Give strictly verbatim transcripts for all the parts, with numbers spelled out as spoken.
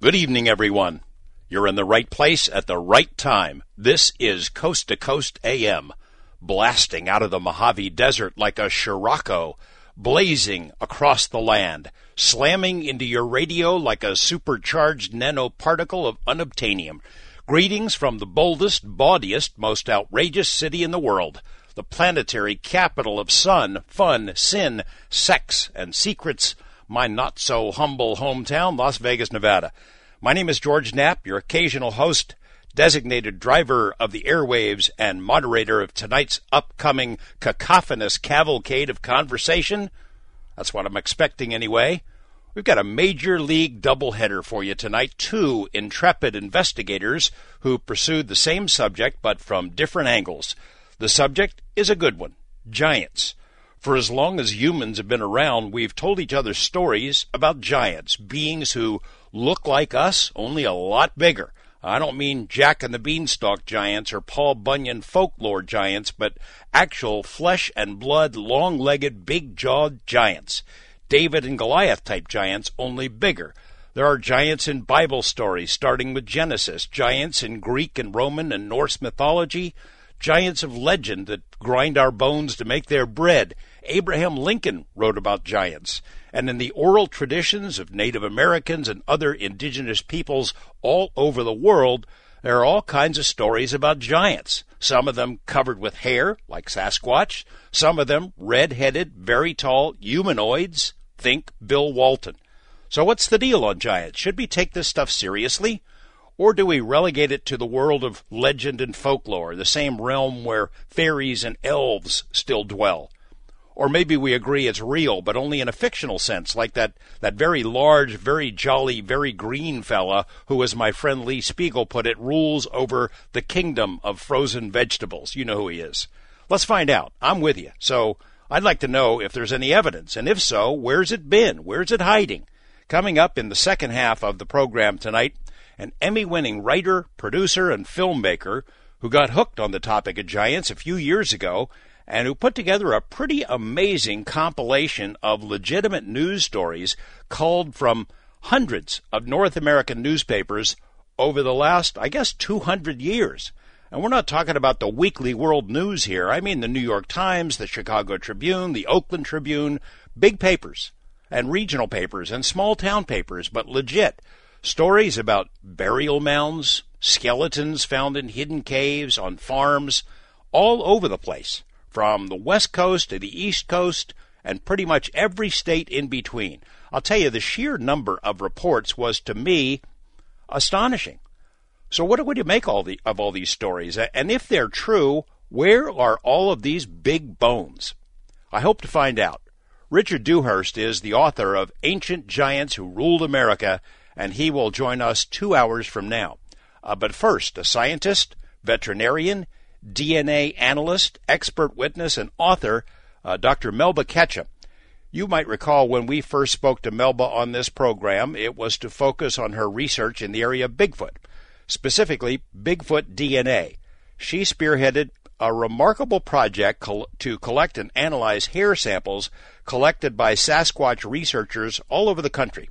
Good evening, everyone. You're in the right place at the right time. This is Coast to Coast A M, blasting out of the Mojave Desert like a Scirocco, blazing across the land, slamming into your radio like a supercharged nanoparticle of unobtainium. Greetings from the boldest, bawdiest, most outrageous city in the world, the planetary capital of sun, fun, sin, sex, and secrets, my not-so-humble hometown, Las Vegas, Nevada. My name is George Knapp, your occasional host, designated driver of the airwaves, and moderator of tonight's upcoming cacophonous cavalcade of conversation. That's what I'm expecting anyway. We've got a major league doubleheader for you tonight. Two intrepid investigators who pursued the same subject but from different angles. The subject is a good one, giants. For as long as humans have been around, we've told each other stories about giants, beings who look like us, only a lot bigger. I don't mean Jack and the Beanstalk giants or Paul Bunyan folklore giants, but actual flesh and blood, long-legged, big-jawed giants. David and Goliath type giants, only bigger. There are giants in Bible stories, starting with Genesis, giants in Greek and Roman and Norse mythology, giants of legend that grind our bones to make their bread. Abraham Lincoln wrote about giants. And in the oral traditions of Native Americans and other indigenous peoples all over the world, there are all kinds of stories about giants. Some of them covered with hair, like Sasquatch. Some of them red-headed, very tall humanoids. Think Bill Walton. So what's the deal on giants? Should we take this stuff seriously? Or do we relegate it to the world of legend and folklore, the same realm where fairies and elves still dwell? Or maybe we agree it's real, but only in a fictional sense, like that, that very large, very jolly, very green fella who, as my friend Lee Spiegel put it, rules over the kingdom of frozen vegetables. You know who he is. Let's find out. I'm with you. So I'd like to know if there's any evidence, and if so, where's it been? Where's it hiding? Coming up in the second half of the program tonight, an Emmy-winning writer, producer, and filmmaker who got hooked on the topic of giants a few years ago and who put together a pretty amazing compilation of legitimate news stories culled from hundreds of North American newspapers over the last, I guess, two hundred years. And we're not talking about the weekly world news here. I mean the New York Times, the Chicago Tribune, the Oakland Tribune, big papers and regional papers and small town papers, but legit. Stories about burial mounds, skeletons found in hidden caves, on farms, all over the place, from the West Coast to the East Coast and pretty much every state in between. I'll tell you, the sheer number of reports was, to me, astonishing. So what do you make all the, of all these stories? And if they're true, where are all of these big bones? I hope to find out. Richard Dewhurst is the author of Ancient Giants Who Ruled America, and he will join us two hours from now. Uh, but first, a scientist, veterinarian, D N A analyst, expert witness, and author, uh, Doctor Melba Ketchum. You might recall when we first spoke to Melba on this program, it was to focus on her research in the area of Bigfoot, specifically Bigfoot D N A. She spearheaded a remarkable project col- to collect and analyze hair samples collected by Sasquatch researchers all over the country.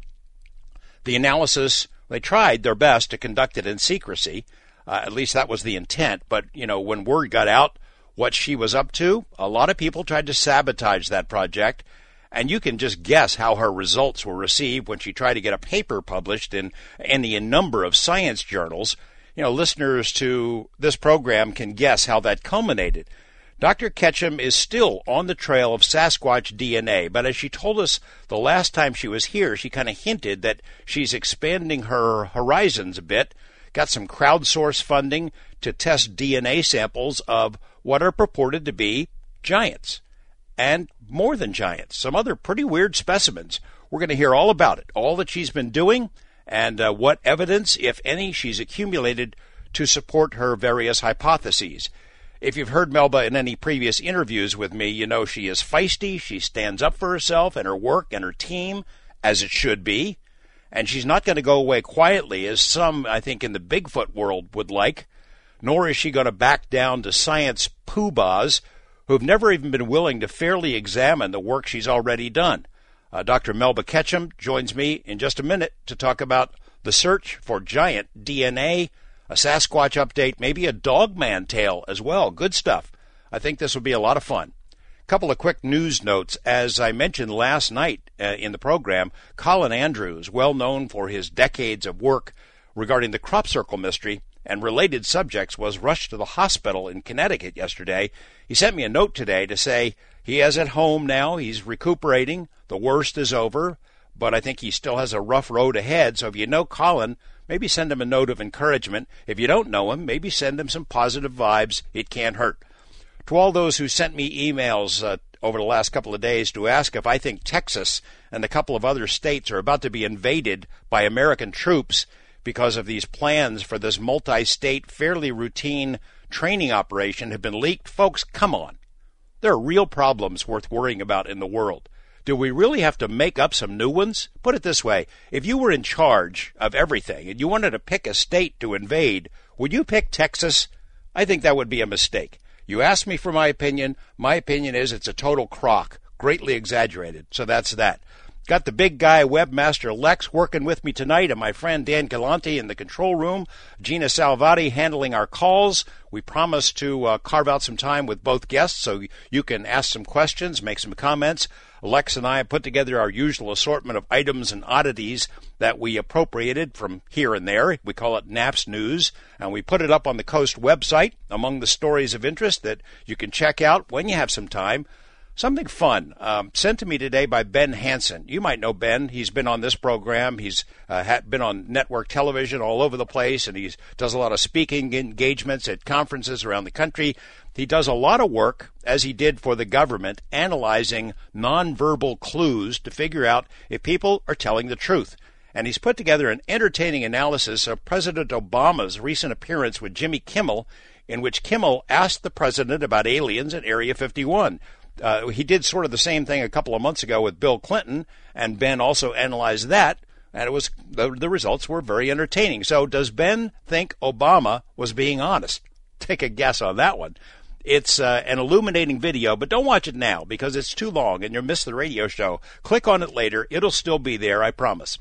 The analysis, they tried their best to conduct it in secrecy. Uh, at least that was the intent. But, you know, when word got out what she was up to, a lot of people tried to sabotage that project. And you can just guess how her results were received when she tried to get a paper published in any number of science journals. You know, listeners to this program can guess how that culminated. Doctor Ketchum is still on the trail of Sasquatch D N A, but as she told us the last time she was here, she kind of hinted that she's expanding her horizons a bit, got some crowdsource funding to test D N A samples of what are purported to be giants, and more than giants, some other pretty weird specimens. We're going to hear all about it, all that she's been doing, and uh, what evidence, if any, she's accumulated to support her various hypotheses. If you've heard Melba in any previous interviews with me, you know she is feisty, she stands up for herself and her work and her team, as it should be, and she's not going to go away quietly, as some, I think, in the Bigfoot world would like, nor is she going to back down to science poobahs who've never even been willing to fairly examine the work she's already done. Uh, Doctor Melba Ketchum joins me in just a minute to talk about the search for giant D N A, a Sasquatch update, maybe a Dogman tale as well. Good stuff. I think this will be a lot of fun. A couple of quick news notes. As I mentioned last night uh, in the program, Colin Andrews, well known for his decades of work regarding the crop circle mystery and related subjects, was rushed to the hospital in Connecticut yesterday. He sent me a note today to say he is at home now. He's recuperating. The worst is over, but I think he still has a rough road ahead. So if you know Colin, maybe send him a note of encouragement. If you don't know him, maybe send him some positive vibes. It can't hurt. To all those who sent me emails uh, over the last couple of days to ask if I think Texas and a couple of other states are about to be invaded by American troops because of these plans for this multi-state, fairly routine training operation have been leaked, folks, come on. There are real problems worth worrying about in the world. Do we really have to make up some new ones? Put it this way, if you were in charge of everything and you wanted to pick a state to invade, would you pick Texas? I think that would be a mistake. You asked me for my opinion. My opinion is it's a total crock, greatly exaggerated. So that's that. Got the big guy, Webmaster Lex, working with me tonight, and my friend Dan Galante in the control room. Gina Salvati handling our calls. We promised to uh, carve out some time with both guests so you can ask some questions, make some comments. Lex and I have put together our usual assortment of items and oddities that we appropriated from here and there. We call it Naps News, and we put it up on the Coast website among the stories of interest that you can check out when you have some time. Something fun um, sent to me today by Ben Hansen. You might know Ben. He's been on this program. He's uh, had been on network television all over the place, and he does a lot of speaking engagements at conferences around the country. He does a lot of work, as he did for the government, analyzing nonverbal clues to figure out if people are telling the truth. And he's put together an entertaining analysis of President Obama's recent appearance with Jimmy Kimmel, in which Kimmel asked the president about aliens at Area fifty-one. Uh, he did sort of the same thing a couple of months ago with Bill Clinton, and Ben also analyzed that, and it was the, the results were very entertaining. So does Ben think Obama was being honest? Take a guess on that one. It's uh, an illuminating video, but don't watch it now because it's too long and you'll miss the radio show. Click on it later. It'll still be there, I promise.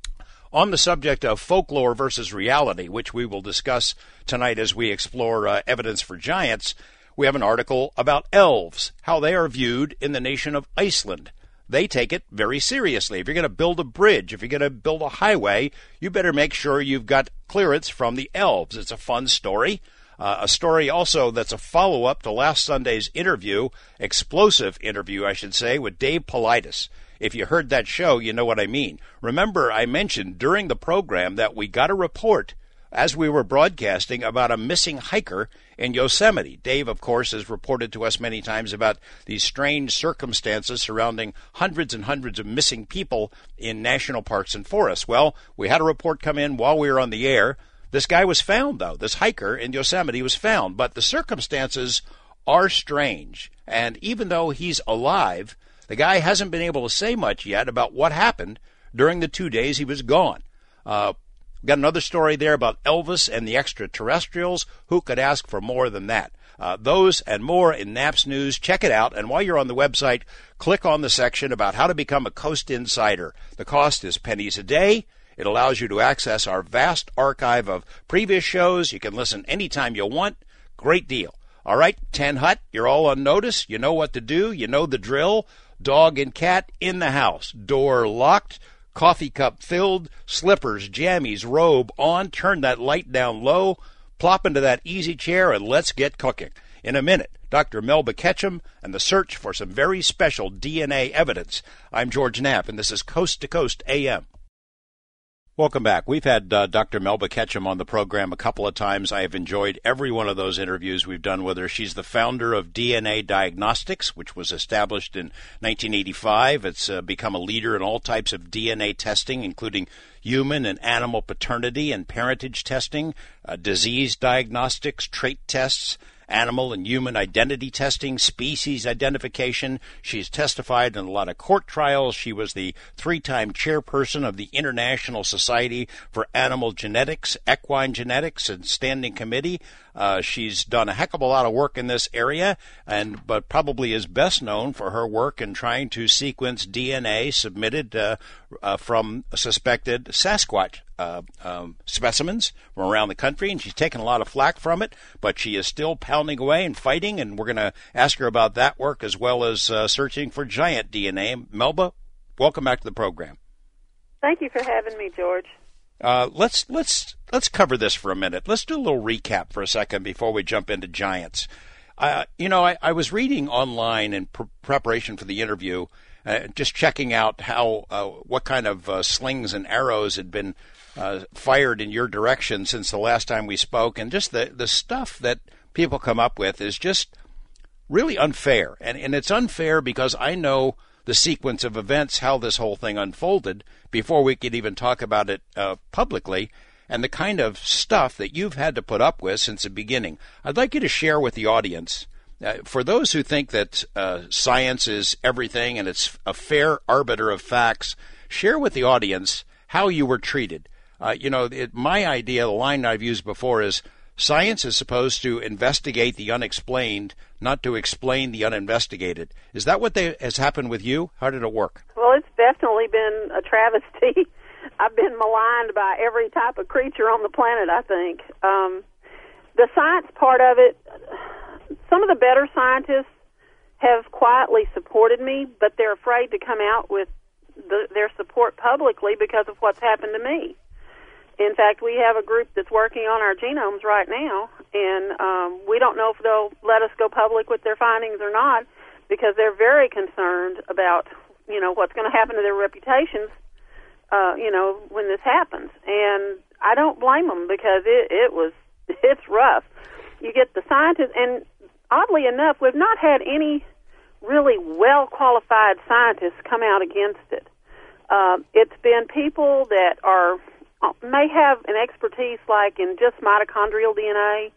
On the subject of folklore versus reality, which we will discuss tonight as we explore uh, evidence for giants, we have an article about elves, how they are viewed in the nation of Iceland. They take it very seriously. If you're going to build a bridge, if you're going to build a highway, you better make sure you've got clearance from the elves. It's a fun story. Uh, a story also that's a follow-up to last Sunday's interview, explosive interview, I should say, with Dave Paulides. If you heard that show, you know what I mean. Remember, I mentioned during the program that we got a report as we were broadcasting about a missing hiker in Yosemite. Dave, of course, has reported to us many times about these strange circumstances surrounding hundreds and hundreds of missing people in national parks and forests. Well, we had a report come in while we were on the air. This guy was found, though. This hiker in Yosemite was found, but the circumstances are strange. And even though he's alive, the guy hasn't been able to say much yet about what happened during the two days he was gone. Uh, Got another story there about Elvis and the extraterrestrials. Who could ask for more than that? Uh, those and more in Naps News. Check it out. And while you're on the website, click on the section about how to become a Coast Insider. The cost is pennies a day. It allows you to access our vast archive of previous shows. You can listen anytime you want. Great deal. All right, Ten Hut, you're all on notice. You know what to do. You know the drill. Dog and cat in the house. Door locked. Coffee cup filled, slippers, jammies, robe on, turn that light down low, plop into that easy chair, and let's get cooking. In a minute, Doctor Melba Ketchum and the search for some very special D N A evidence. I'm George Knapp, and this is Coast to Coast A M. Welcome back. We've had uh, Doctor Melba Ketchum on the program a couple of times. I have enjoyed every one of those interviews we've done with her. She's the founder of D N A Diagnostics, which was established in nineteen eighty-five. It's uh, become a leader in all types of D N A testing, including human and animal paternity and parentage testing, uh, disease diagnostics, trait tests, animal and human identity testing, species identification. She's testified in a lot of court trials. She was the three-time chairperson of the International Society for Animal Genetics, Equine Genetics, and Standing Committee. Uh, she's done a heck of a lot of work in this area, and but probably is best known for her work in trying to sequence D N A submitted uh, uh, from suspected Sasquatch uh, um, specimens from around the country, and she's taken a lot of flack from it, but she is still pounding away and fighting, and we're going to ask her about that work as well as uh, searching for giant D N A. Melba, welcome back to the program. Thank you for having me, George. Uh, let's let's let's cover this for a minute. Let's do a little recap for a second before we jump into giants. Uh, you know, I, I was reading online in pr- preparation for the interview, uh, just checking out how uh, what kind of uh, slings and arrows had been uh, fired in your direction since the last time we spoke, and just the the stuff that people come up with is just really unfair, and and it's unfair because I know the sequence of events, how this whole thing unfolded, before we could even talk about it uh, publicly, and the kind of stuff that you've had to put up with since the beginning. I'd like you to share with the audience, uh, for those who think that uh, science is everything and it's a fair arbiter of facts, share with the audience how you were treated. Uh, you know, it, my idea, the line I've used before is, science is supposed to investigate the unexplained, not to explain the uninvestigated. Is that what they, has happened with you? How did it work? Well, it's definitely been a travesty. I've been maligned by every type of creature on the planet, I think. Um, the science part of it, some of the better scientists have quietly supported me, but they're afraid to come out with the, their support publicly because of what's happened to me. In fact, we have a group that's working on our genomes right now, and um, we don't know if they'll let us go public with their findings or not, because they're very concerned about, you know, what's going to happen to their reputations, uh, you know, when this happens. And I don't blame them, because it, it was, it's rough. You get the scientists, and oddly enough, we've not had any really well-qualified scientists come out against it. Uh, it's been people that are may have an expertise like in just mitochondrial D N A,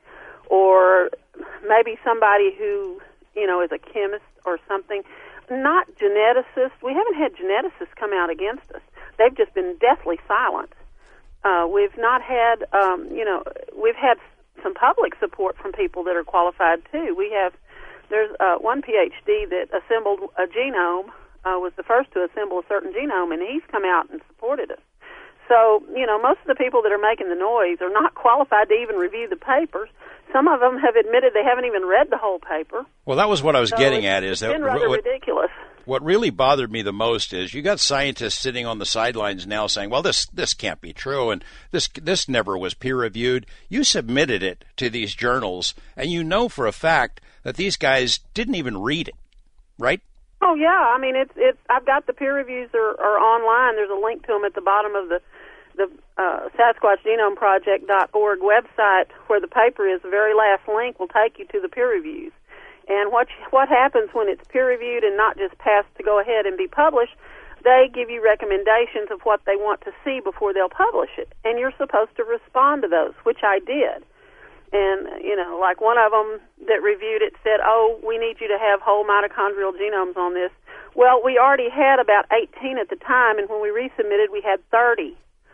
or maybe somebody who, you know, is a chemist or something. Not geneticists. We haven't had geneticists come out against us. They've just been deathly silent. Uh, we've not had, um, you know, we've had some public support from people that are qualified too. We have, there's uh, one P H D that assembled a genome, uh, was the first to assemble a certain genome, and he's come out and supported us. So, you know, most of the people that are making the noise are not qualified to even review the papers. Some of them have admitted they haven't even read the whole paper. Well, that was what I was so getting it's, at. Is it's that been rather what, ridiculous. What really bothered me the most is you got scientists sitting on the sidelines now saying, well, this this can't be true, and this this never was peer-reviewed. You submitted it to these journals, and you know for a fact that these guys didn't even read it, right? Oh, yeah. I mean, it's it's. I've got the peer reviews are, are online. There's a link to them at the bottom of the the uh, Sasquatch Genome Project dot org website, where the paper is. The very last link will take you to the peer reviews. And what what happens when it's peer-reviewed and not just passed to go ahead and be published, they give you recommendations of what they want to see before they'll publish it. And you're supposed to respond to those, which I did. And, you know, like one of them that reviewed it said, oh, we need you to have whole mitochondrial genomes on this. Well, we already had about eighteen at the time, and when we resubmitted, we had thirty.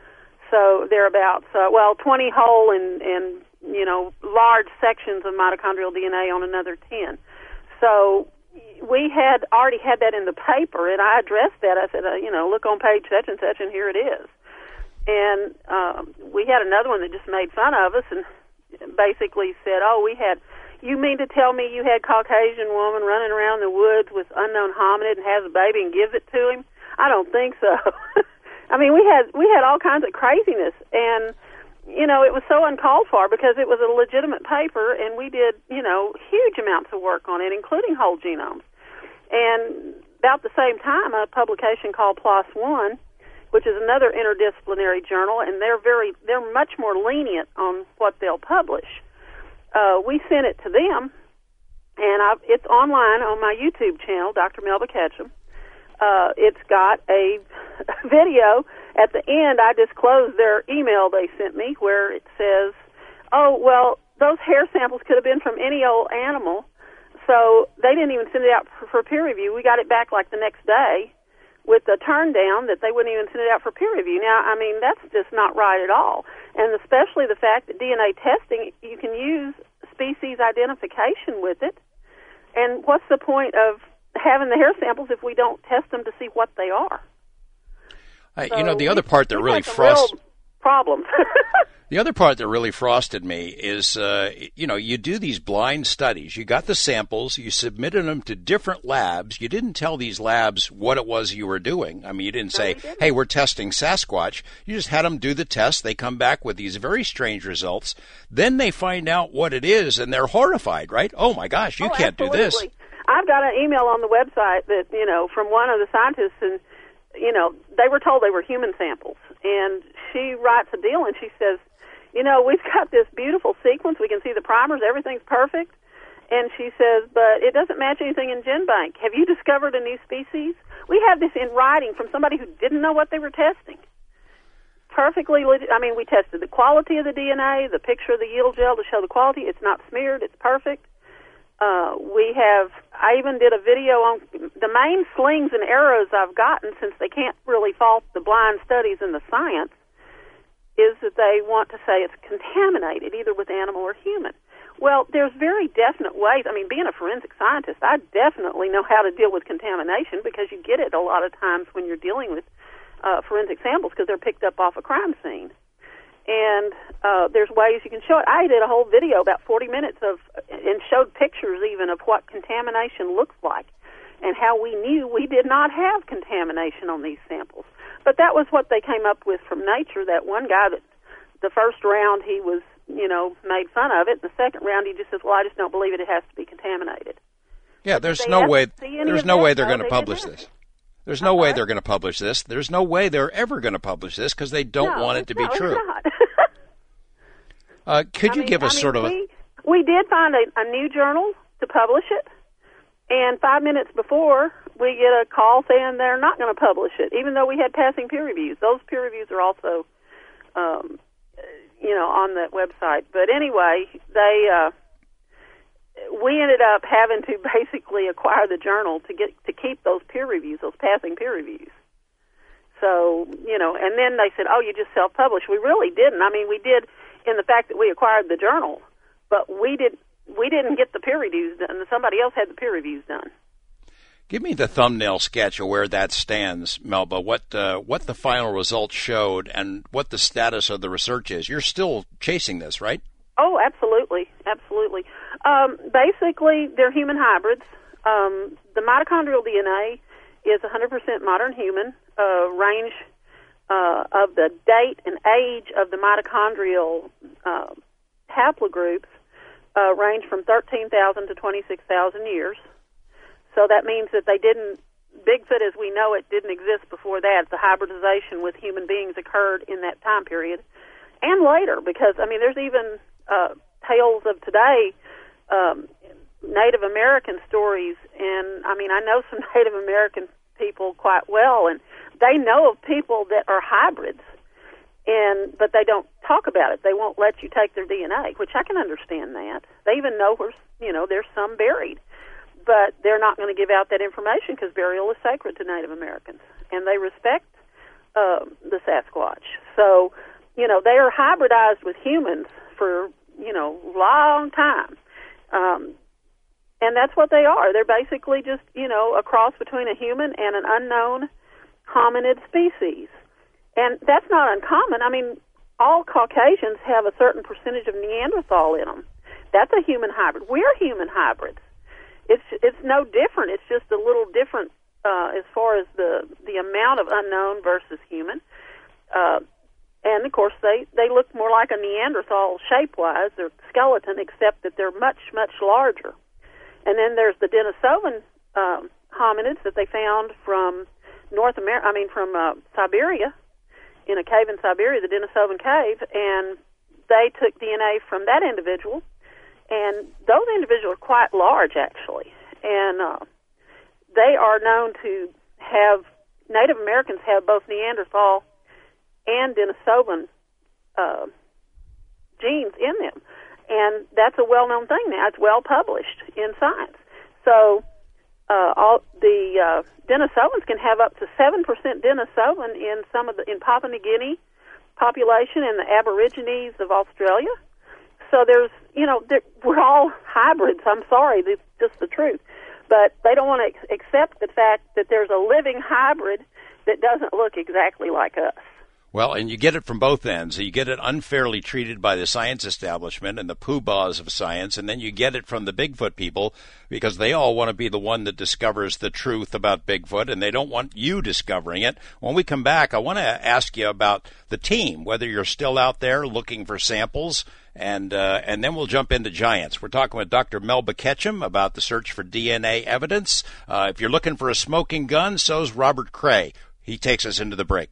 So thereabouts, uh, well, twenty whole and, and, you know, large sections of mitochondrial D N A on another ten. So we had already had that in the paper, and I addressed that. I said, uh, you know, look on page such and such, and here it is. And um, we had another one that just made fun of us and basically said, oh, we had, you mean to tell me you had Caucasian woman running around the woods with unknown hominid and has a baby and gives it to him? I don't think so. I mean, we had we had all kinds of craziness, and you know, it was so uncalled for because it was a legitimate paper, and we did, you know, huge amounts of work on it, including whole genomes. And about the same time, a publication called PLOS One, which is another interdisciplinary journal, and they're very they're much more lenient on what they'll publish. Uh, we sent it to them, and I've, it's online on my YouTube channel, Doctor Melba Ketchum. Uh, it's got a video. At the end, I disclosed their email they sent me where it says, oh, well, those hair samples could have been from any old animal, so they didn't even send it out for, for peer review. We got it back like the next day with a turn down that they wouldn't even send it out for peer review. Now, I mean, that's just not right at all. And especially the fact that D N A testing, you can use species identification with it. And what's the point of having the hair samples if we don't test them to see what they are? Uh, so you know, the other part that really frustrates problems. The other part that really frosted me is, uh, you know, you do these blind studies. You got the samples. You submitted them to different labs. You didn't tell these labs what it was you were doing. I mean, you didn't say, didn't. hey, we're testing Sasquatch. You just had them do the test. They come back with these very strange results. Then they find out what it is, and they're horrified, right? Oh, my gosh, you oh, can't absolutely. do this. I've got an email on the website that, you know, from one of the scientists, and, you know, they were told they were human samples. And she writes a deal, and she says, you know, we've got this beautiful sequence. We can see the primers. Everything's perfect. And she says, but it doesn't match anything in GenBank. Have you discovered a new species? We have this in writing from somebody who didn't know what they were testing. Perfectly, I mean, we tested the quality of the D N A, the picture of the yield gel to show the quality. It's not smeared. It's perfect. Uh, we have, I even did a video on the main slings and arrows I've gotten, since they can't really fault the blind studies and the science, is that they want to say it's contaminated, either with animal or human. Well, there's very definite ways. I mean, being a forensic scientist, I definitely know how to deal with contamination, because you get it a lot of times when you're dealing with uh, forensic samples, because they're picked up off a crime scene. And uh, there's ways you can show it. I did a whole video, about forty minutes, of, and showed pictures even of what contamination looks like and how we knew we did not have contamination on these samples. But that was what they came up with from nature. That one guy, that the first round he was, you know, made fun of it. The second round he just says, well, I just don't believe it. It has to be contaminated. Yeah, there's no way, there's no way they're going to publish this. There's no way they're going to publish this. There's no way they're ever going to publish this, because they don't no, want it to be no, true. It's not. uh, could I you mean, give us I mean, sort of a... We, we did find a, a new journal to publish it, and five minutes before, we get a call saying they're not going to publish it, even though we had passing peer reviews. Those peer reviews are also, um, you know, on that website. But anyway, they... Uh, we ended up having to basically acquire the journal to get to keep those peer reviews, those passing peer reviews. So, you know, and then they said, oh, you just self-publish. We really didn't. I mean, we did in the fact that we acquired the journal, but we, did, we didn't get the peer reviews done. Somebody else had the peer reviews done. Give me the thumbnail sketch of where that stands, Melba, what uh, what the final results showed and what the status of the research is. You're still chasing this, right? Oh, absolutely, absolutely. Um, basically, they're human hybrids. Um, the mitochondrial D N A is one hundred percent modern human. Uh, range uh, of the date and age of the mitochondrial uh, haplogroups uh, range from thirteen thousand to twenty-six thousand years. So that means that they didn't, Bigfoot as we know it didn't exist before that. The hybridization with human beings occurred in that time period. And later, because, I mean, there's even uh, tales of today, um, Native American stories, and, I mean, I know some Native American people quite well, and they know of people that are hybrids, and but they don't talk about it. They won't let you take their D N A, which I can understand that. They even know where, you know, there's some buried, but they're not going to give out that information because burial is sacred to Native Americans, and they respect uh, the Sasquatch. So, you know, they are hybridized with humans for, you know, long time. Um, and that's what they are. They're basically just, you know, a cross between a human and an unknown hominid species. And that's not uncommon. I mean, all Caucasians have a certain percentage of Neanderthal in them. That's a human hybrid. We're human hybrids. It's it's no different. It's just a little different uh, as far as the, the amount of unknown versus human. Uh, and, of course, they, they look more like a Neanderthal shape-wise, their skeleton, except that they're much, much larger. And then there's the Denisovan um, hominids that they found from North America, I mean, from uh, Siberia, in a cave in Siberia, the Denisovan cave, and they took D N A from that individual, and those individuals are quite large, actually. And uh, they are known to have, Native Americans have both Neanderthal and Denisovan uh, genes in them. And that's a well-known thing now. It's well-published in Science. So uh, all the uh, Denisovans can have up to seven percent Denisovan in some of the in Papua New Guinea population and the Aborigines of Australia. So there's, you know, we're all hybrids. I'm sorry, it's just the truth. But they don't want to accept the fact that there's a living hybrid that doesn't look exactly like us. Well, and you get it from both ends. You get it unfairly treated by the science establishment and the poobahs of science, and then you get it from the Bigfoot people because they all want to be the one that discovers the truth about Bigfoot, and they don't want you discovering it. When we come back, I want to ask you about the team, whether you're still out there looking for samples, and uh, and then we'll jump into giants. We're talking with Doctor Melba Ketchum about the search for D N A evidence. Uh, if you're looking for a smoking gun, so's Robert Cray. He takes us into the break.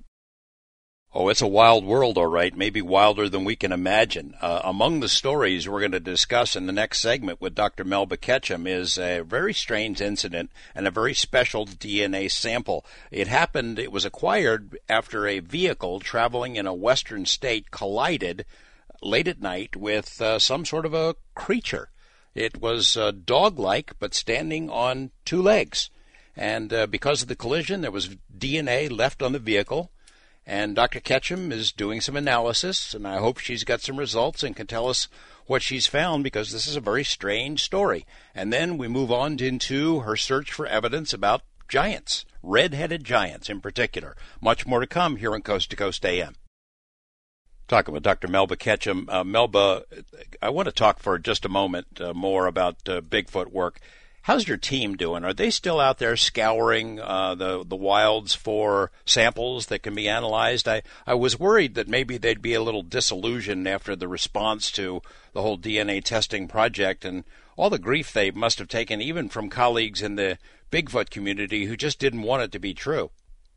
Oh, it's a wild world, all right, maybe wilder than we can imagine. Uh, among the stories we're going to discuss in the next segment with Doctor Melba Ketchum is a very strange incident and a very special D N A sample. It happened, it was acquired after a vehicle traveling in a western state collided late at night with uh, some sort of a creature. It was uh, dog-like, but standing on two legs. And uh, because of the collision, there was D N A left on the vehicle. And Doctor Ketchum is doing some analysis, and I hope she's got some results and can tell us what she's found, because this is a very strange story. And then we move on into her search for evidence about giants, red-headed giants in particular. Much more to come here on Coast to Coast A M. Talking with Doctor Melba Ketchum. Uh, Melba, I want to talk for just a moment uh, more about uh, Bigfoot work. How's your team doing? Are they still out there scouring uh, the the wilds for samples that can be analyzed? I, I was worried that maybe they'd be a little disillusioned after the response to the whole D N A testing project and all the grief they must have taken, even from colleagues in the Bigfoot community who just didn't want it to be true.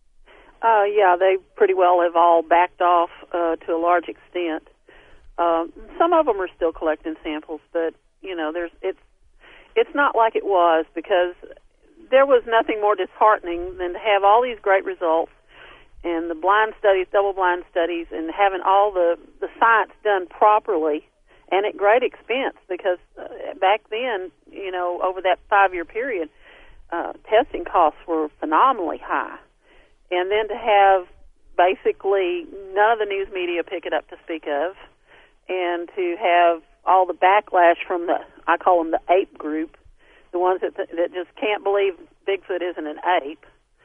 Uh, yeah, they pretty well have all backed off uh, to a large extent. Uh, some of them are still collecting samples, but you know, there's it's. It's not like it was, because there was nothing more disheartening than to have all these great results and the blind studies, double-blind studies, and having all the, the science done properly and at great expense, because uh, back then, you know, over that five-year period, uh, testing costs were phenomenally high. And then to have basically none of the news media pick it up to speak of, and to have all the backlash from the, I call them the ape group, the ones that that just can't believe Bigfoot isn't an ape,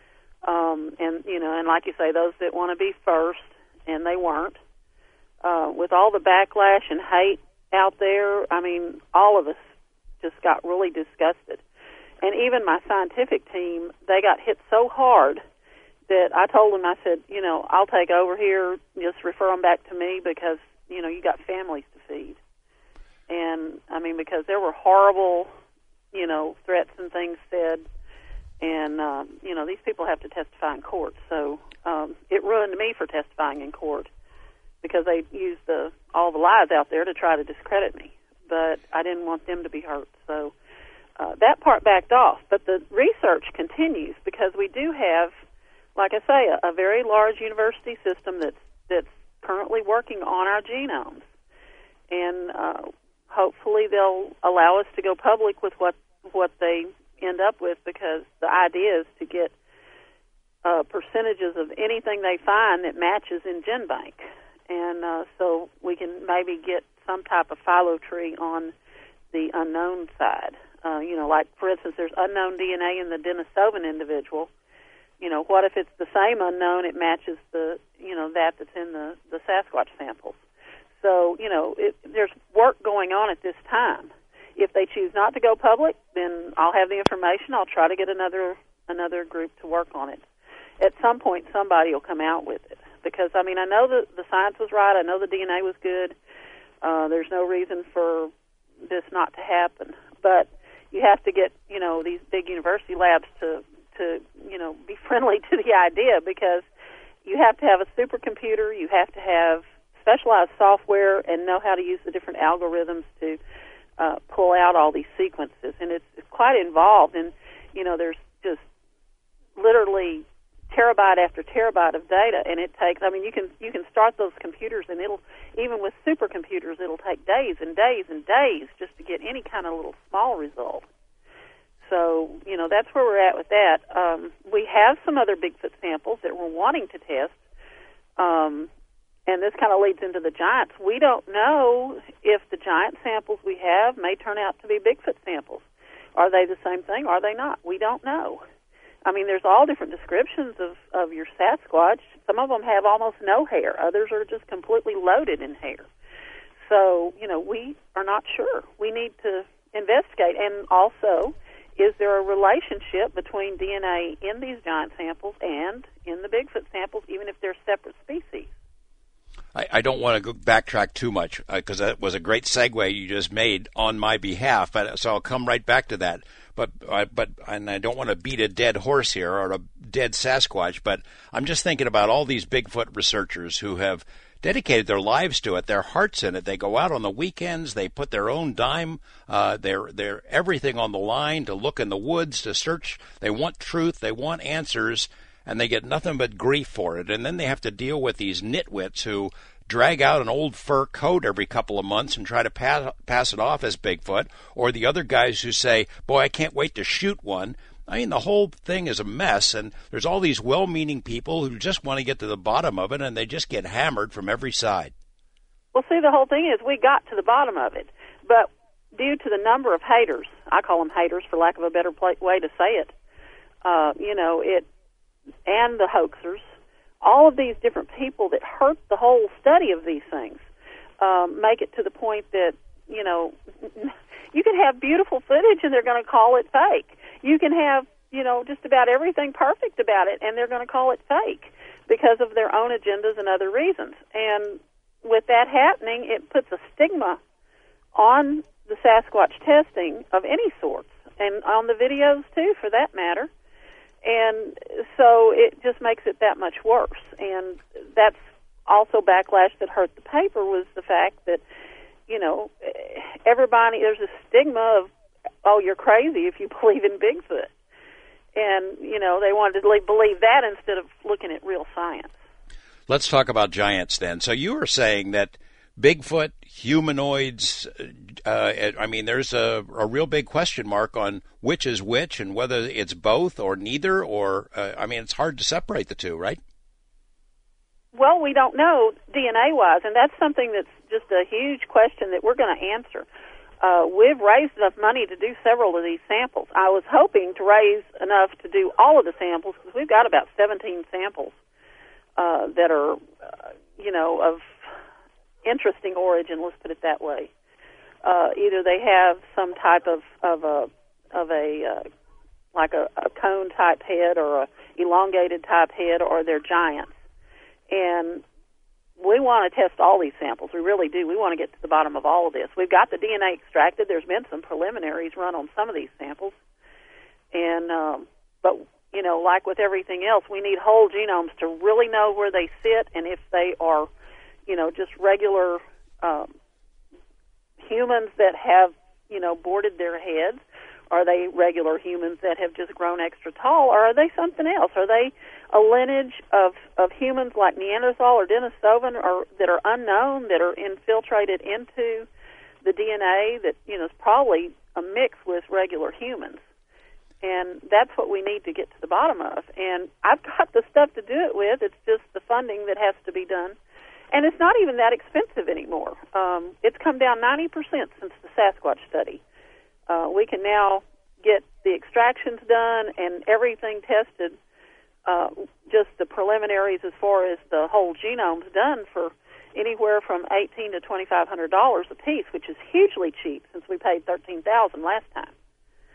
um, and you know, and like you say, those that want to be first, and they weren't. Uh, with all the backlash and hate out there, I mean, all of us just got really disgusted, and even my scientific team, they got hit so hard that I told them, I said, you know, I'll take over here, just refer them back to me, because you know, you got families to feed. And, I mean, because there were horrible, you know, threats and things said. And, um, you know, these people have to testify in court. So um, it ruined me for testifying in court, because they used the, all the lies out there to try to discredit me. But I didn't want them to be hurt. So uh, that part backed off. But the research continues, because we do have, like I say, a, a very large university system that's, that's currently working on our genomes. And uh, hopefully they'll allow us to go public with what what they end up with, because the idea is to get uh, percentages of anything they find that matches in GenBank. And uh, so we can maybe get some type of philo tree on the unknown side. Uh, you know, like, for instance, there's unknown D N A in the Denisovan individual. You know, what if it's the same unknown, it matches the, you know, that that's in the, the Sasquatch samples? So, you know, it, there's work going on at this time. If they choose not to go public, then I'll have the information. I'll try to get another another group to work on it. At some point, somebody will come out with it. Because, I mean, I know that the science was right. I know the D N A was good. Uh, there's no reason for this not to happen. But you have to get, you know, these big university labs to, to you know, be friendly to the idea, because you have to have a supercomputer. You have to have specialized software and know how to use the different algorithms to uh, pull out all these sequences. And it's, it's quite involved. And, you know, there's just literally terabyte after terabyte of data, and it takes, I mean, you can you can start those computers, and it'll, even with supercomputers, it'll take days and days and days just to get any kind of little small result. So, you know, that's where we're at with that. Um, we have some other Bigfoot samples that we're wanting to test, um, and this kind of leads into the giants. We don't know if the giant samples we have may turn out to be Bigfoot samples. Are they the same thing? Are they not? We don't know. I mean, there's all different descriptions of, of your Sasquatch. Some of them have almost no hair. Others are just completely loaded in hair. So, you know, we are not sure. We need to investigate. And also, is there a relationship between D N A in these giant samples and in the Bigfoot samples, even if they're separate species? I, I don't want to go backtrack too much because uh, that was a great segue you just made on my behalf. But so I'll come right back to that. But uh, but and I don't want to beat a dead horse here or a dead Sasquatch. But I'm just thinking about all these Bigfoot researchers who have dedicated their lives to it, their hearts in it. They go out on the weekends. They put their own dime, uh, their their everything on the line to look in the woods to search. They want truth. They want answers. And they get nothing but grief for it. And then they have to deal with these nitwits who drag out an old fur coat every couple of months and try to pass, pass it off as Bigfoot, or the other guys who say, boy, I can't wait to shoot one. I mean, the whole thing is a mess, and there's all these well-meaning people who just want to get to the bottom of it, and they just get hammered from every side. Well, see, the whole thing is we got to the bottom of it, but due to the number of haters, I call them haters for lack of a better way to say it, uh, you know, it, and the hoaxers, all of these different people that hurt the whole study of these things, um, make it to the point that, you know, you can have beautiful footage and they're going to call it fake. You can have, you know, just about everything perfect about it and they're going to call it fake because of their own agendas and other reasons. And with that happening, it puts a stigma on the Sasquatch testing of any sorts, and on the videos too, for that matter. And so it just makes it that much worse. And that's also backlash that hurt the paper was the fact that, you know, everybody, there's a stigma of, oh, you're crazy if you believe in Bigfoot. And, you know, they wanted to believe that instead of looking at real science. Let's talk about giants then. So you were saying that Bigfoot, humanoids, uh, I mean, there's a, a real big question mark on which is which and whether it's both or neither, or, uh, I mean, it's hard to separate the two, right? Well, we don't know D N A-wise, and that's something that's just a huge question that we're going to answer. Uh, we've raised enough money to do several of these samples. I was hoping to raise enough to do all of the samples because we've got about seventeen samples uh, that are, uh, you know, of interesting origin, let's put it that way. Uh, either they have some type of, of a, of a uh, like a, a cone-type head or a elongated type head, or they're giants. And we want to test all these samples. We really do. We want to get to the bottom of all of this. We've got the D N A extracted. There's been some preliminaries run on some of these samples. And, um, but, you know, like with everything else, we need whole genomes to really know where they sit and if they are, you know, just regular um, humans that have, you know, boarded their heads. Are they regular humans that have just grown extra tall, or are they something else? Are they a lineage of, of humans like Neanderthal or Denisovan, or that are unknown, that are infiltrated into the D N A that, you know, is probably a mix with regular humans? And that's what we need to get to the bottom of. And I've got the stuff to do it with. It's just the funding that has to be done. And it's not even that expensive anymore. Um, it's come down ninety percent since the Sasquatch study. Uh, we can now get the extractions done and everything tested, uh, just the preliminaries as far as the whole genome's done for anywhere from eighteen to twenty-five hundred dollars a piece, which is hugely cheap since we paid thirteen thousand dollars last time.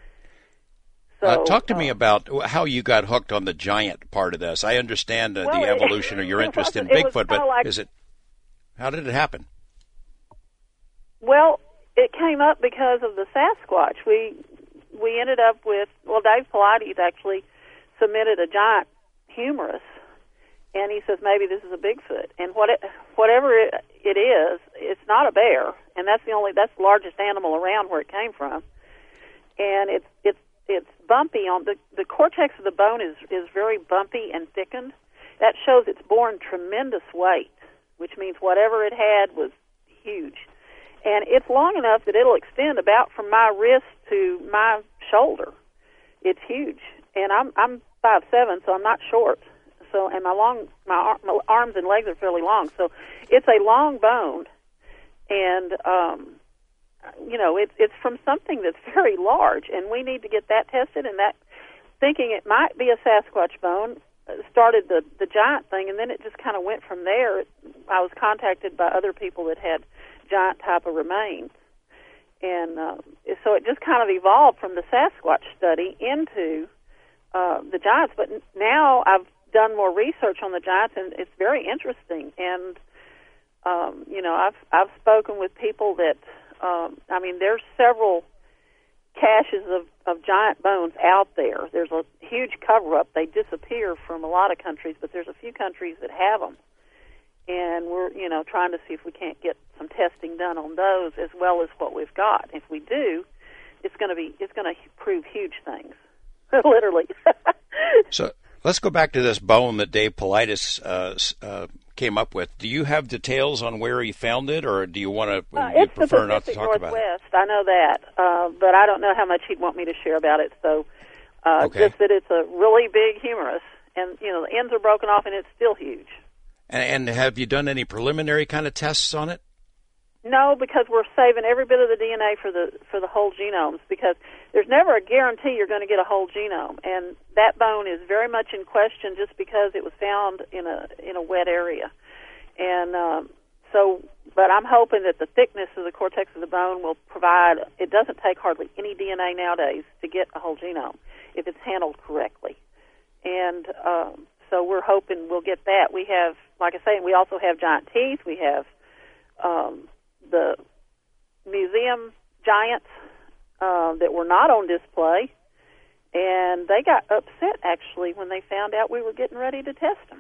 So, uh, talk to uh, me about how you got hooked on the giant part of this. I understand uh, well, the it, evolution or your interest in it Bigfoot, but like, is it? How did it happen? Well, it came up because of the Sasquatch. We we ended up with, well, Dave Pilates actually submitted a giant humerus, and he says maybe this is a Bigfoot. And what it, whatever it, it is, it's not a bear, and that's the only that's the largest animal around where it came from. And it's it's it's bumpy on the the cortex of the bone is is very bumpy and thickened. That shows it's borne tremendous weight, which means whatever it had was huge. And it's long enough that it'll extend about from my wrist to my shoulder. It's huge, and I'm I'm five seven, so I'm not short. So and my long my, ar- my arms and legs are fairly long, so it's a long bone, and um, you know it's it's from something that's very large, and we need to get that tested. And that thinking it might be a Sasquatch bone started the the giant thing, and then it just kind of went from there. I was contacted by other people that had giant type of remains, and uh, so it just kind of evolved from the Sasquatch study into uh, the giants. But now I've done more research on the giants, and it's very interesting. And um, you know, I've I've spoken with people that um, I mean, there's several caches of, of giant bones out there. There's a huge cover-up. They disappear from a lot of countries, but there's a few countries that have them. And we're, you know, trying to see if we can't get some testing done on those as well as what we've got. If we do, it's going to be, it's going to prove huge things, literally. So let's go back to this bone that Dave Paulides uh, uh, came up with. Do you have details on where he found it, or do you want to? Uh, you it's prefer the not to Pacific talk Northwest. about it? I know that, uh, but I don't know how much he'd want me to share about it. So, uh, okay. Just that it's a really big humerus, and you know the ends are broken off, and it's still huge. And, and have you done any preliminary kind of tests on it? No, because we're saving every bit of the D N A for the for the whole genomes, because there's never a guarantee you're going to get a whole genome, and that bone is very much in question just because it was found in a in a wet area, and um, so. But I'm hoping that the thickness of the cortex of the bone will provide. It doesn't take hardly any D N A nowadays to get a whole genome if it's handled correctly, and um, so we're hoping we'll get that. We have, like I say, we also have giant teeth. We have um, the museum giants uh, that were not on display, and they got upset, actually, when they found out we were getting ready to test them.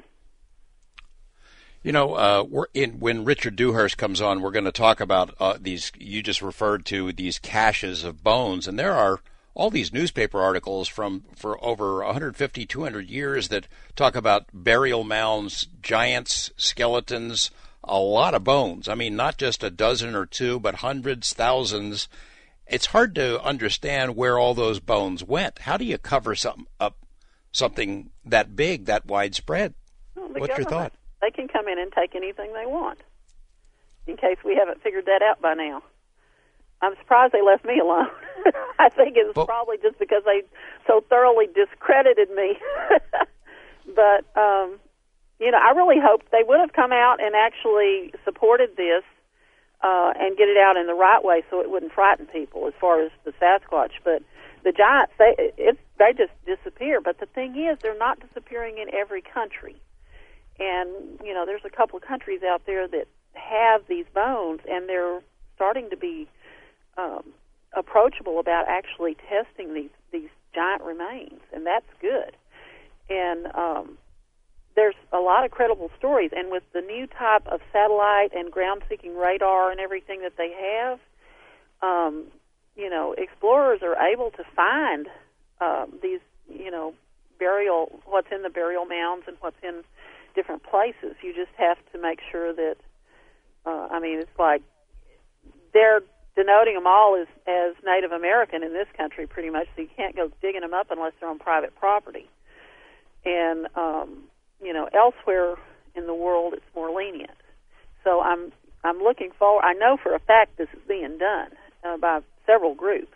You know, uh, we're in, when Richard Dewhurst comes on, we're going to talk about uh, these, you just referred to these caches of bones, and there are all these newspaper articles from for over one hundred fifty, two hundred years that talk about burial mounds, giants, skeletons, a lot of bones. I mean, not just a dozen or two, but hundreds, thousands. It's hard to understand where all those bones went. How do you cover something up, something that big, that widespread? Well, What's your thought? They can come in and take anything they want, in case we haven't figured that out by now. I'm surprised they left me alone. I think it was well, probably just because they so thoroughly discredited me. But, um, you know, I really hoped they would have come out and actually supported this uh, and get it out in the right way so it wouldn't frighten people as far as the Sasquatch. But the giants, they, it, they just disappear. But the thing is, they're not disappearing in every country. And, you know, there's a couple of countries out there that have these bones, and they're starting to be um, approachable about actually testing these, these giant remains, and that's good. And um, there's a lot of credible stories, and with the new type of satellite and ground-seeking radar and everything that they have, um, you know, explorers are able to find um, these, you know, burial, what's in the burial mounds and what's in different places. You just have to make sure that, uh, I mean, it's like they're denoting them all as, as Native American in this country pretty much, so you can't go digging them up unless they're on private property. And, um, you know, elsewhere in the world it's more lenient. So I'm I'm looking forward, I know for a fact this is being done uh, by several groups.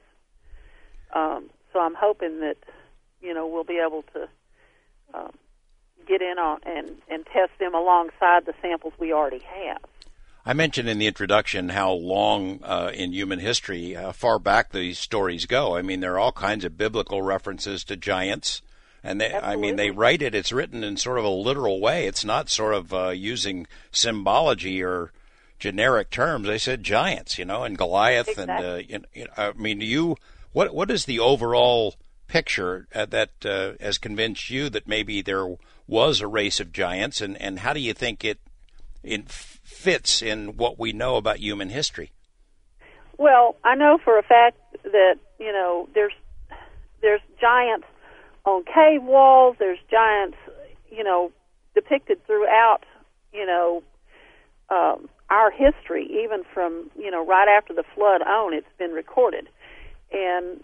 Um, so I'm hoping that, you know, we'll be able to um, get in on and, and test them alongside the samples we already have. I mentioned in the introduction how long uh, in human history, uh, far back these stories go. I mean, there are all kinds of biblical references to giants. And they, I mean, they write it, it's written in sort of a literal way. It's not sort of uh, using symbology or generic terms. They said giants, you know, and Goliath. Exactly. And, uh, you know, I mean, you, what what is the overall picture uh, that uh, has convinced you that maybe there was a race of giants, and, and how do you think it, it fits in what we know about human history? Well, I know for a fact that, you know, there's there's giants on cave walls. There's giants, you know, depicted throughout, you know, um, our history, even from, you know, right after the flood on, it's been recorded. And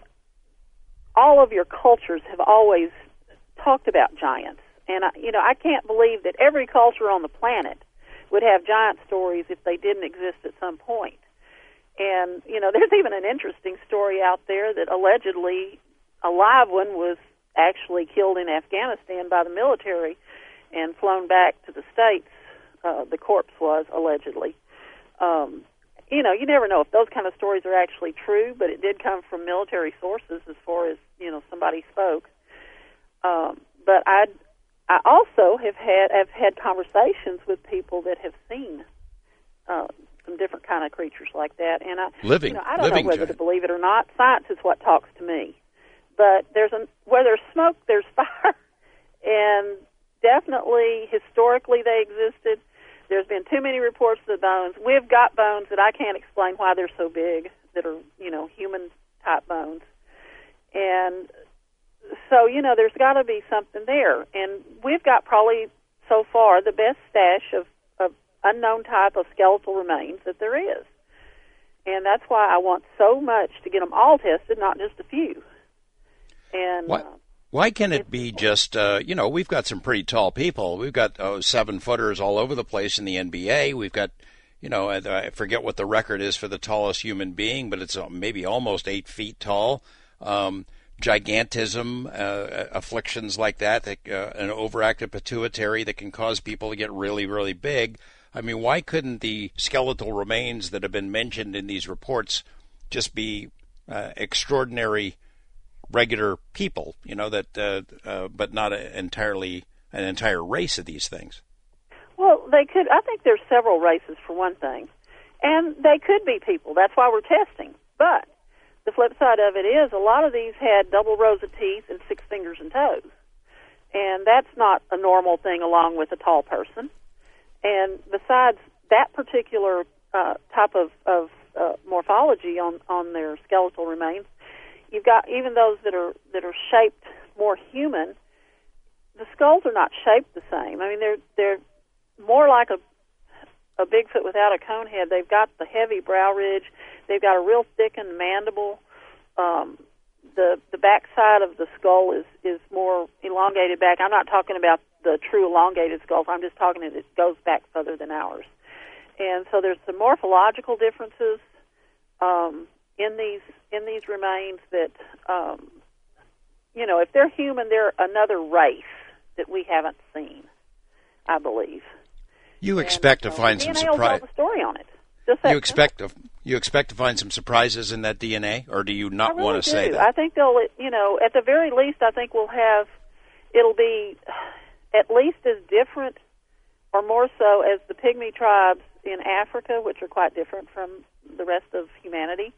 all of your cultures have always talked about giants. And, I, you know, I can't believe that every culture on the planet would have giant stories if they didn't exist at some point. And, you know, there's even an interesting story out there that allegedly a live one was actually killed in Afghanistan by the military and flown back to the States. Uh, the corpse was, allegedly. Um, you know, you never know if those kind of stories are actually true, but it did come from military sources as far as, you know, somebody spoke. Um, but I I also have had have had conversations with people that have seen uh, some different kind of creatures like that, and I living, you know, I don't know whether giant. to believe it or not. Science is what talks to me. But there's a, where there's smoke, there's fire, and definitely historically they existed. There's been too many reports of the bones. We've got bones that I can't explain why they're so big, that are, you know, human-type bones. And so, you know, there's got to be something there. And we've got probably, so far, the best stash of, of unknown type of skeletal remains that there is. And that's why I want so much to get them all tested, not just a few. And What? Uh, Why can't it be just, uh, you know, we've got some pretty tall people. We've got oh, seven-footers all over the place in the N B A. We've got, you know, I forget what the record is for the tallest human being, but it's maybe almost eight feet tall. Um, gigantism, uh, afflictions like that, that uh, an overactive pituitary that can cause people to get really, really big. I mean, why couldn't the skeletal remains that have been mentioned in these reports just be uh, extraordinary regular people, you know, that, uh, uh, but not a, entirely an entire race of these things? Well, they could. I think there's several races for one thing, and they could be people. That's why we're testing. But the flip side of it is a lot of these had double rows of teeth and six fingers and toes, and that's not a normal thing along with a tall person. And besides that particular uh, type of, of uh, morphology on, on their skeletal remains, you've got even those that are that are shaped more human. The skulls are not shaped the same. I mean, they're they're more like a a Bigfoot without a cone head. They've got the heavy brow ridge. They've got a real thickened mandible. Um, the the back side of the skull is is more elongated back. I'm not talking about the true elongated skulls. I'm just talking that it goes back further than ours. And so there's some morphological differences um, in these in these remains that, um, you know, if they're human, they're another race that we haven't seen, I believe. You and, expect to uh, find some D N A will surprise. tell the story on it. Just that You expect to, you expect to find some surprises in that D N A, or do you not I really want to do. say that? I think they'll, you know, at the very least, I think we'll have, it'll be at least as different or more so as the Pygmy tribes in Africa, which are quite different from the rest of humanity.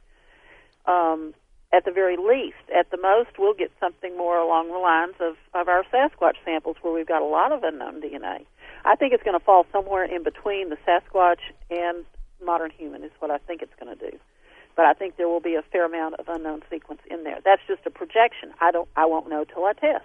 Um, at the very least, at the most, we'll get something more along the lines of, of our Sasquatch samples, where we've got a lot of unknown D N A. I think it's going to fall somewhere in between the Sasquatch and modern human is what I think it's going to do. But I think there will be a fair amount of unknown sequence in there. That's just a projection. I don't. I won't know till I test.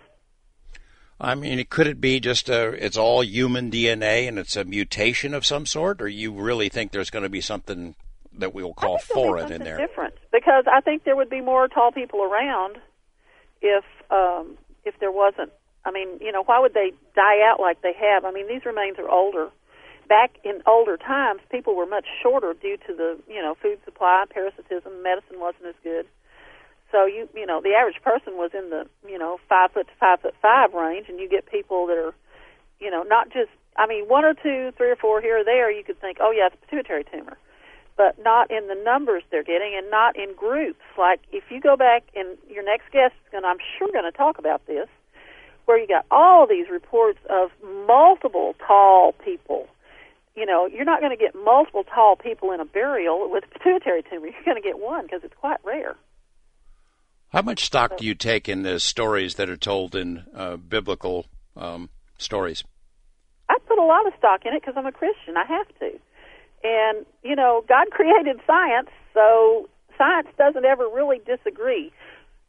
I mean, could it be just a, it's all human D N A and it's a mutation of some sort, or you really think there's going to be something that we will call foreign in there? Different, because I think there would be more tall people around if um, if there wasn't. I mean, you know, why would they die out like they have? I mean, these remains are older. Back in older times, people were much shorter due to the, you know, food supply, parasitism, medicine wasn't as good. So, you you know, the average person was in the, you know, five foot to five foot five range, and you get people that are, you know, not just, I mean, one or two, three or four here or there, you could think, oh, yeah, it's a pituitary tumor. But not in the numbers they're getting, and not in groups. Like, if you go back, and your next guest is going to, I'm sure, going to talk about this, where you got all these reports of multiple tall people. You know, you're not going to get multiple tall people in a burial with a pituitary tumor. You're going to get one because it's quite rare. How much stock do you take in the stories that are told in uh, biblical um, stories? I put a lot of stock in it because I'm a Christian. I have to. And, you know, God created science, so science doesn't ever really disagree.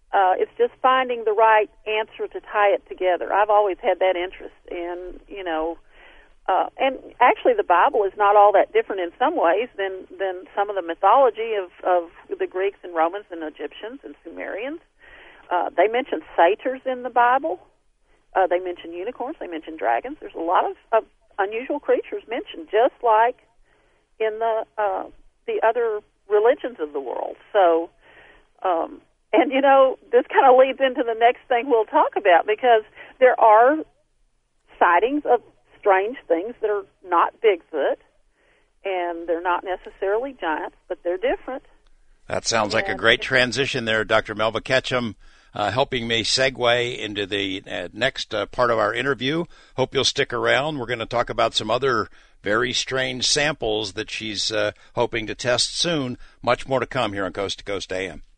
uh, it's just finding the right answer to tie it together. I've always had that interest in, you know, uh, and actually the Bible is not all that different in some ways than, than some of the mythology of, of the Greeks and Romans and Egyptians and Sumerians. Uh, they mention satyrs in the Bible. Uh, they mention unicorns. They mention dragons. There's a lot of, of unusual creatures mentioned, just like in the uh, the other religions of the world. So, um, and you know, this kind of leads into the next thing we'll talk about, because there are sightings of strange things that are not Bigfoot, and they're not necessarily giants, but they're different. That sounds like a great transition there, Doctor Melva Ketchum, uh, helping me segue into the uh, next uh, part of our interview. Hope you'll stick around. We're going to talk about some other very strange samples that she's uh, hoping to test soon. Much more to come here on Coast to Coast A M.